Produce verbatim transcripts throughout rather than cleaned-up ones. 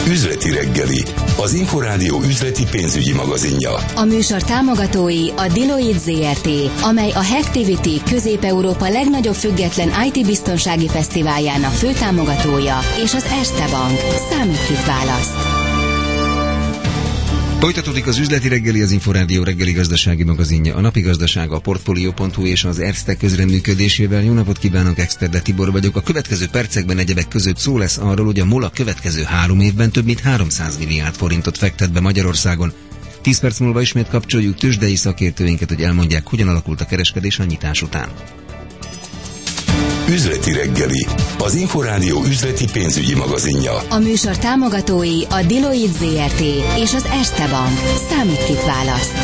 Üzleti reggeli, az Inforádió üzleti pénzügyi magazinja. A műsor támogatói a Deloitte zé er té, amely a Hacktivity Közép-Európa legnagyobb független i té biztonsági fesztiváljának főtámogatója, és az Erste Bank. Számít, kit választ. Folytatódik az üzleti reggeli, az Inforádió reggeli gazdasági magazinja. A napi gazdaság a Portfolio pont hu és az Erste közreműködésével. Jó napot kívánok, Exterde Tibor vagyok. A következő percekben egyebek között szó lesz arról, hogy a MOL a következő három évben több mint háromszáz milliárd forintot fektet be Magyarországon. tíz perc múlva ismét kapcsoljuk tőzsdei szakértőinket, hogy elmondják, hogyan alakult a kereskedés a nyitás után. Üzleti reggeli, az Inforádió üzleti pénzügyi magazinja. A műsor támogatói a Deloitte zé er té és az Erste Bank. Számít, kit választ.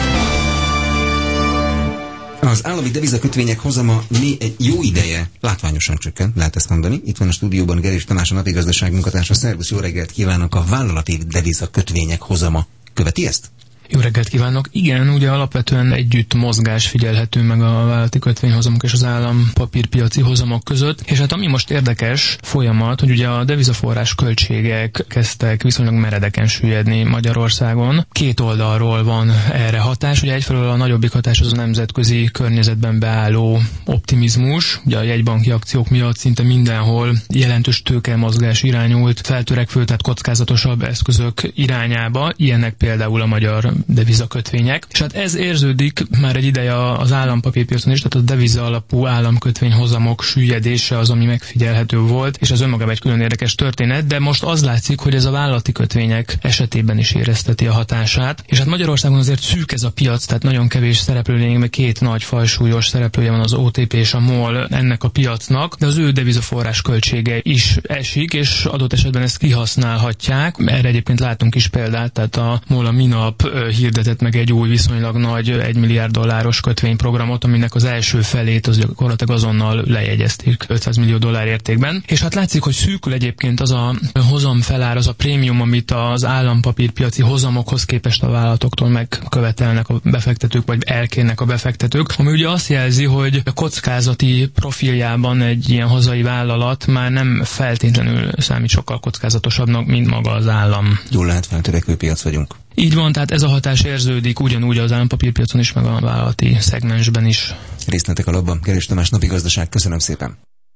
Az állami devizakötvények hozama egy jó ideje látványosan csökkent, lehet ezt mondani. Itt van a stúdióban Gerés Tamás, a napi gazdaság munkatársa. Szervusz, jó reggelt kívánok! A vállalati devizakötvények hozama követi ezt? Jó reggelt kívánok! Igen, ugye alapvetően együtt mozgás figyelhető meg a vállalati kötvényhozamok és az állampapírpiaci hozamok között, és hát ami most érdekes folyamat, hogy ugye a devizaforrás költségek kezdtek viszonylag meredeken süllyedni Magyarországon. Két oldalról van erre hatás, ugye egyfelől a nagyobbik hatás az a nemzetközi környezetben beálló optimizmus, ugye a jegybanki akciók miatt szinte mindenhol jelentős tőkemozgás irányult, feltörekvő, tehát kockázatosabb eszközök irányába, ilyenek például a magyar devizakötvények. És hát ez érződik már egy ideje az állampapírpiacon is, tehát a deviza alapú államkötvényhozamok süllyedése az, ami megfigyelhető volt, és ez önmagában egy külön érdekes történet, de most az látszik, hogy ez a vállalati kötvények esetében is érezteti a hatását. És hát Magyarországon azért szűk ez a piac, tehát nagyon kevés szereplő lényegben, két nagy fajsúlyos szereplője van, az o té pé és a MOL ennek a piacnak, de az ő devizaforrás költsége is esik, és adott esetben ezt kihasználhatják. Erre egyébként látunk is példát, tehát a MOL a minap hirdetett meg egy új viszonylag nagy egy milliárd dolláros kötvényprogramot, aminek az első felét az gyakorlatilag azonnal lejegyezték ötszáz millió dollár értékben. És hát látszik, hogy szűkül egyébként az a hozam felár, az a prémium, amit az állampapírpiaci hozamokhoz képest a vállalatoktól megkövetelnek a befektetők, vagy elkérnek a befektetők, ami ugye azt jelzi, hogy a kockázati profiljában egy ilyen hazai vállalat már nem feltétlenül számít sokkal kockázatosabbnak, mint maga az állam. Jól lehet, feltörekvő piac vagyunk. Így van, tehát ez a hatás érződik ugyanúgy az állampapírpiacon is, meg a vállalati szegmensben is. Részletek alapban. Gerés Tamás, napi gazdaság. Köszönöm szépen.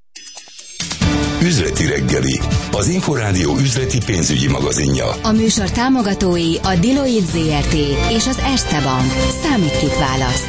Üzleti reggeli, az Inforádió üzleti pénzügyi magazinja. A műsor támogatói a Deloitte zé er té és az Erste Bank. Számít, kit választ.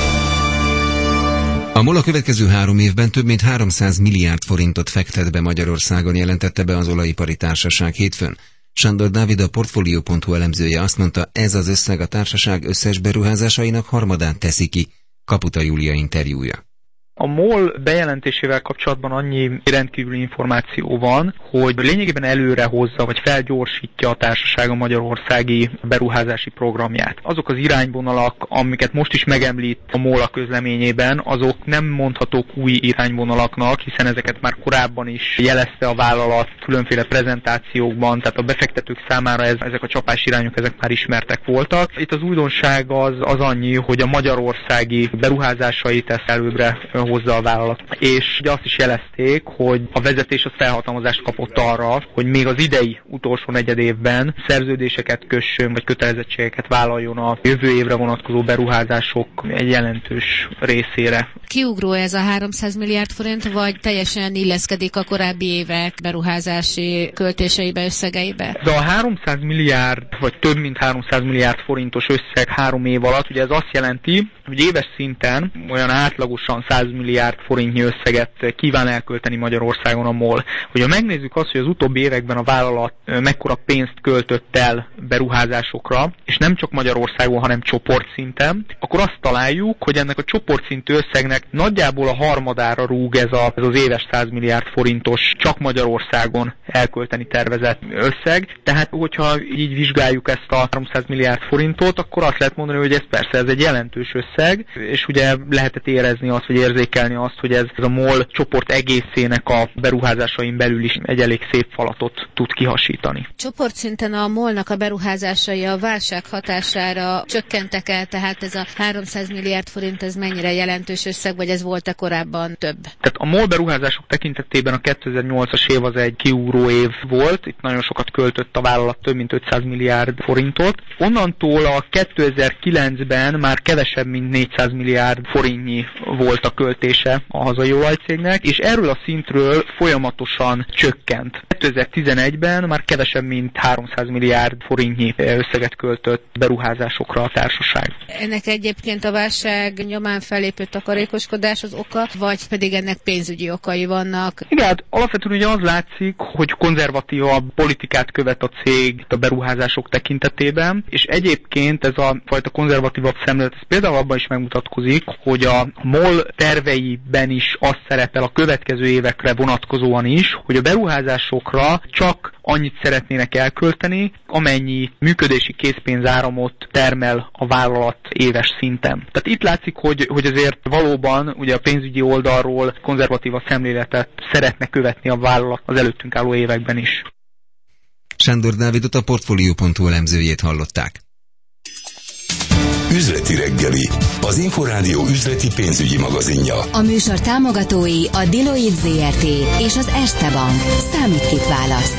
A MOL a következő három évben több mint háromszáz milliárd forintot fektet be Magyarországon, jelentette be az olajipari társaság hétfőn. Sándor Dávid, a Portfolio pont hu elemzője azt mondta, ez az összeg a társaság összes beruházásainak harmadát teszi ki. Kaputa Júlia interjúja. A MOL bejelentésével kapcsolatban annyi rendkívüli információ van, hogy lényegében előre hozza, vagy felgyorsítja a társaság a magyarországi beruházási programját. Azok az irányvonalak, amiket most is megemlít a MOL a közleményében, azok nem mondhatók új irányvonalaknak, hiszen ezeket már korábban is jelezte a vállalat különféle prezentációkban, tehát a befektetők számára ez, ezek a csapás irányok ezek már ismertek voltak. Itt az újdonság az, az annyi, hogy a magyarországi beruházásait ezt előbbre hozza a vállalat. És ugye azt is jelezték, hogy a vezetés az felhatalmazást kapott arra, hogy még az idei utolsó negyed évben szerződéseket kössön, vagy kötelezettségeket vállaljon a jövő évre vonatkozó beruházások egy jelentős részére. Kiugró ez a háromszáz milliárd forint, vagy teljesen illeszkedik a korábbi évek beruházási költéseibe, összegeibe? De a háromszáz milliárd, vagy több mint háromszáz milliárd forintos összeg három év alatt, ugye ez azt jelenti, hogy éves szinten olyan átlagosan száz milliárd forintnyi összeget kíván elkölteni Magyarországon a MOL. Hogyha megnézzük azt, hogy az utóbbi években a vállalat mekkora pénzt költött el beruházásokra, és nem csak Magyarországon, hanem csoportszinten, akkor azt találjuk, hogy ennek a csoportszintű összegnek nagyjából a harmadára rúg ez, a, ez az éves száz milliárd forintos csak Magyarországon elkölteni tervezett összeg. Tehát, hogyha így vizsgáljuk ezt a háromszáz milliárd forintot, akkor azt lehet mondani, hogy ez persze ez egy jelentős összeg, és ugye lehetett érezni azt, hogy érzékelni érzékelni azt, hogy ez, ez a MOL csoport egészének a beruházásain belül is egy elég szép falatot tud kihasítani. Csoportszinten a MOL-nak a beruházásai a válság hatására csökkentek el, tehát ez a háromszáz milliárd forint, ez mennyire jelentős összeg, vagy ez volt-e korábban több? Tehát a MOL beruházások tekintetében a kétezer-nyolcas év az egy kiugró év volt, itt nagyon sokat költött a vállalat, több mint ötszáz milliárd forintot. Onnantól a kétezer-kilencben már kevesebb, mint négyszáz milliárd forintnyi volt a költése a hazai olajcégnek, és erről a szintről folyamatosan csökkent. kétezer-tizenegyben már kevesebb, mint háromszáz milliárd forintnyi összeget költött beruházásokra a társaság. Ennek egyébként a válság nyomán fellépő takarékoskodás az oka, vagy pedig ennek pénzügyi okai vannak? Igen, hát alapvetően ugye az látszik, hogy konzervatívabb politikát követ a cég a beruházások tekintetében, és egyébként ez a fajta konzervatívabb szemlélet, ez például abban is megmutatkozik, hogy a MOL terveiben is az szerepel a következő évekre vonatkozóan is, hogy a beruházásokra csak annyit szeretnének elkölteni, amennyi működési készpénzáramot termel a vállalat éves szinten. Tehát itt látszik, hogy, hogy azért valóban ugye a pénzügyi oldalról konzervatív a szemléletet szeretne követni a vállalat az előttünk álló években is. Sándor Dávidot, a Portfolio pont hu elemzőjét hallották. Üzleti reggeli, az Inforádió üzleti pénzügyi magazinja. A műsor támogatói a Deloitte zé er té és az Erste Bank. Számít kit választ.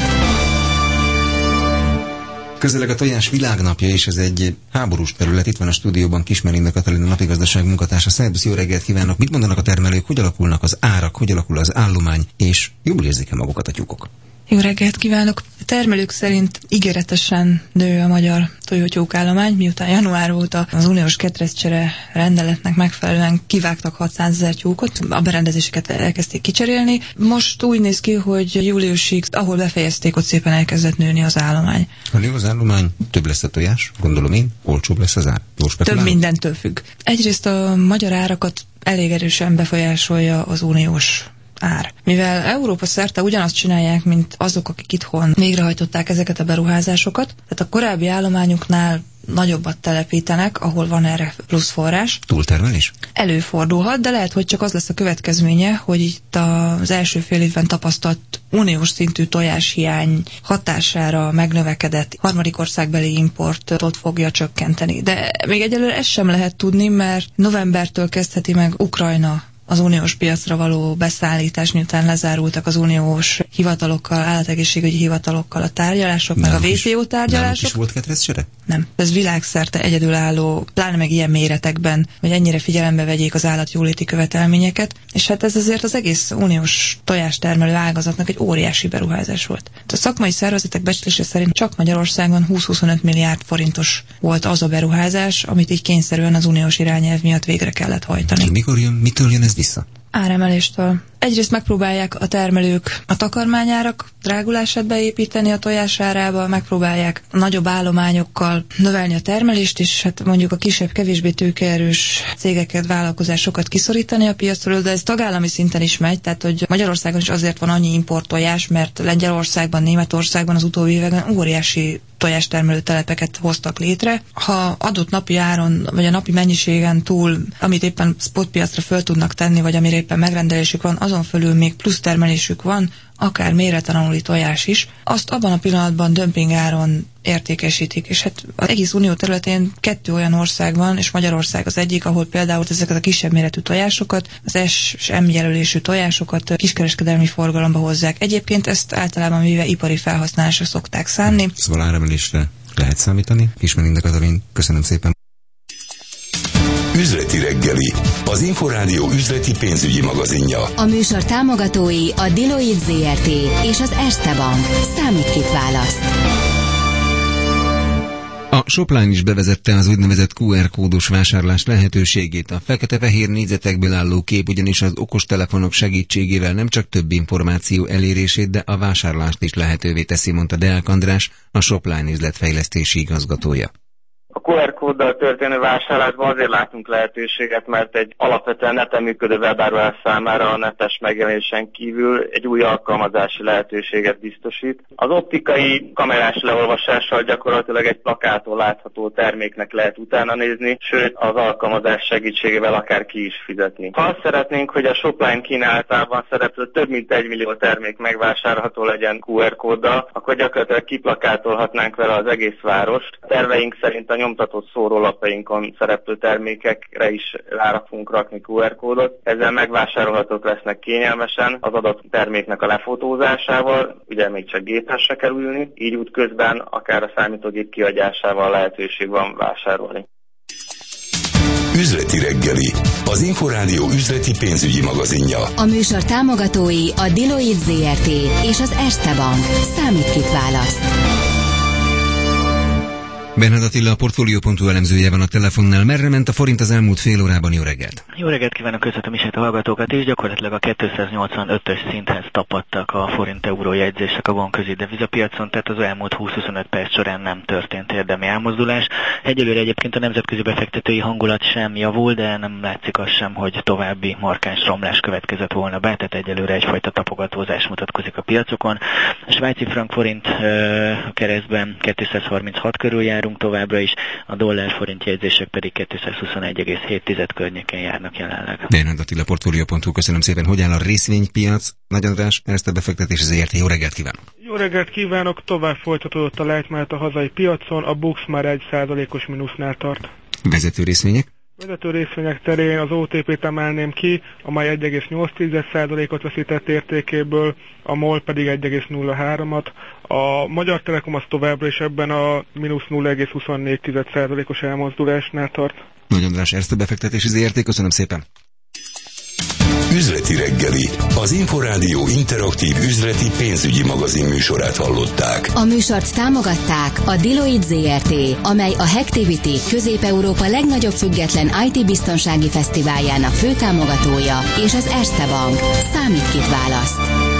Közeleg a tojás világnapja, és ez egy háborús terület. Itt van a stúdióban Kismelinda Katalin, a napigazdaság munkatársa. Szervusz, jó reggelt kívánok! Mit mondanak a termelők, hogy alakulnak az árak, hogy alakul az állomány, és jól érzik-e magukat a tyúkok? Jó reggelt kívánok! A termelők szerint ígéretesen nő a magyar tojótyúk állomány, miután január óta az uniós ketreccsere rendeletnek megfelelően kivágtak hatszázezer tyúkot, a berendezéseket elkezdték kicserélni. Most úgy néz ki, hogy júliusig, ahol befejezték, ott szépen elkezdett nőni az állomány. Ha nő az állomány, több lesz a tojás, gondolom én, olcsóbb lesz az ár. Több mindentől függ. Egyrészt a magyar árakat elég erősen befolyásolja az uniós ár. Mivel Európa szerte ugyanazt csinálják, mint azok, akik itthon végrehajtották ezeket a beruházásokat, tehát a korábbi állományuknál nagyobbat telepítenek, ahol van erre plusz forrás. Túltermelés? Előfordulhat, de lehet, hogy csak az lesz a következménye, hogy itt az első fél évben tapasztalt uniós szintű tojáshiány hatására megnövekedett harmadik országbeli importot fogja csökkenteni. De még egyelőre ezt sem lehet tudni, mert novembertől kezdheti meg Ukrajna az uniós piacra való beszállítás, miután lezárultak az uniós hivatalokkal, állategészségügyi hivatalokkal a tárgyalások, meg a vé té o tárgyalások. Nálunk is volt ketreccsere? Nem. Ez világszerte egyedülálló, pláne meg ilyen méretekben, hogy ennyire figyelembe vegyék az állatjóléti követelményeket, és hát ez azért az egész uniós tojástermelő ágazatnak egy óriási beruházás volt. A szakmai szervezetek becslése szerint csak Magyarországon húsz-huszonöt milliárd forintos volt az a beruházás, amit így kényszerűen az uniós irányelv miatt végre kellett hajtani. Mikor jön, mitől jön ez vissza? Áremeléstől. Egyrészt megpróbálják a termelők a takarmányárak drágulását beépíteni a tojás árába, megpróbálják a nagyobb állományokkal növelni a termelést, és hát mondjuk a kisebb, kevésbé tőkeerős cégeket, vállalkozásokat kiszorítani a piacról, de ez tagállami szinten is megy, tehát hogy Magyarországon is azért van annyi importtojás, mert Lengyelországban, Németországban az utóbbi években óriási tojástermelő telepeket hoztak létre. Ha adott napi áron, vagy a napi mennyiségen túl, amit éppen spotpiacra föl tudnak tenni, vagy amire éppen megrendelésük van, azon fölül még plusz termelésük van, akár méretlen aluli tojás is, azt abban a pillanatban dömpingáron értékesítik. És hát az egész unió területén kettő olyan ország van, és Magyarország az egyik, ahol például ezeket a kisebb méretű tojásokat, az S és M jelölésű tojásokat kiskereskedelmi forgalomba hozzák. Egyébként ezt általában véve ipari felhasználásra szokták szánni. Szóval áremelésre lehet számítani. Kismelinda Katalin, köszönöm szépen. Üzleti reggeli, az Inforádió üzleti pénzügyi magazinja. A műsor támogatói a Deloitte zé er té és az Erste Bank. Számít kit választ. A Shopline is bevezette az úgynevezett kú er kódos vásárlás lehetőségét. A fekete-fehér négyzetekből álló kép ugyanis az okostelefonok segítségével nem csak több információ elérését, de a vásárlást is lehetővé teszi, mondta Deák András, a Shopline üzletfejlesztési igazgatója. A kú er kóddal történő vásárlásban azért látunk lehetőséget, mert egy alapvetően neten működő webáruhás számára a netes megjelenésen kívül egy új alkalmazási lehetőséget biztosít. Az optikai kamerás leolvasással gyakorlatilag egy plakától látható terméknek lehet utána nézni, sőt az alkalmazás segítségével akár ki is fizetni. Ha azt szeretnénk, hogy a Shopline kínálatában szereplő több mint egy millió termék megvásárolható legyen kú er kóddal, akkor gyakorlatilag kiplakátolhatnánk vele az egész várost. A terveink szerint a nyomtatott szórólapjainkon szereplő termékekre is rá fogunk rakni kú er kódot. Ezzel megvásárolhatók lesznek kényelmesen az adott terméknek a lefotózásával, ugye még csak gépesre kell ülni, így útközben akár a számítógép kiadásával lehetőség van vásárolni. Üzleti reggeli, az Inforádió üzleti pénzügyi magazinja. A műsor támogatói a Deloitte zé er té és az Erste Bank. Számít kit választ. Bernhard Attila, a Portfolio pont hu elemzője van a telefonnál. Merre ment a forint az elmúlt fél órában? Jó reggelt! Jó reggelt kívánok, köszöntöm is a hallgatókat, és gyakorlatilag a kétszáznyolcvanötös szinthez tapadtak a forint-euró jegyzések a bankközi devizapiacon, tehát az elmúlt húsz-huszonöt perc során nem történt érdemi elmozdulás. Egyelőre egyébként a nemzetközi befektetői hangulat sem javul, de nem látszik az sem, hogy további markáns romlás következett volna be, tehát egyelőre egyfajta tapogatózás mutatkozik a piacokon. A svájci frank forint keresztben kétszázharminchat körül jár továbbra is, a dollár-forint jegyzések pedig kétszázhuszonegy egész hét környékén járnak jelenleg. Bernhard Attila, Portfolio pont hu, köszönöm szépen. Hogy áll a részvénypiac? Nagy András, Erste Befektetés zé er té, jó reggelt kívánok! Jó reggelt kívánok! Tovább folytatódott a lejtmenet a hazai piacon, a BUX már egy százalékos mínusznál tart. Vezető részvények? Vezető részvények terén az o té pét emelném ki, amely egy egész nyolc százalékot veszített értékéből, a MOL pedig egy egész nulla hármat. A Magyar Telekom az továbbra is ebben a mínusz nulla egész huszonnégy százalékos elmozdulásnál tart. Nagy András, Erste Befektetési zé er té, köszönöm szépen. Üzleti reggeli, az Inforádió interaktív üzleti pénzügyi magazin műsorát hallották. A műsort támogatták a Deloitte zé er té, amely a Hacktivity Közép-Európa legnagyobb független i té biztonsági fesztiváljának főtámogatója, és az Erste Bank. Számít kit választ.